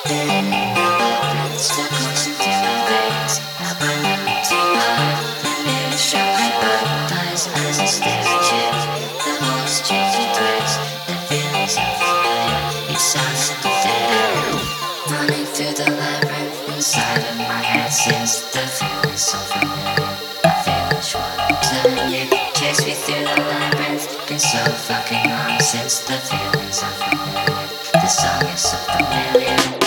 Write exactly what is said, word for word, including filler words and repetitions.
Stuck coursing through my veins. I burn up to life. The mirror struck my butterflies as I stare at you. The walls changing threads. The feelings are familiar. It sounds sympathetic. Running through the labyrinth inside of my head since the feeling's so familiar. I feel which one I'm telling you. Chase me through the labyrinth. Been so fucking long since the feelings are familiar. The song is so familiar.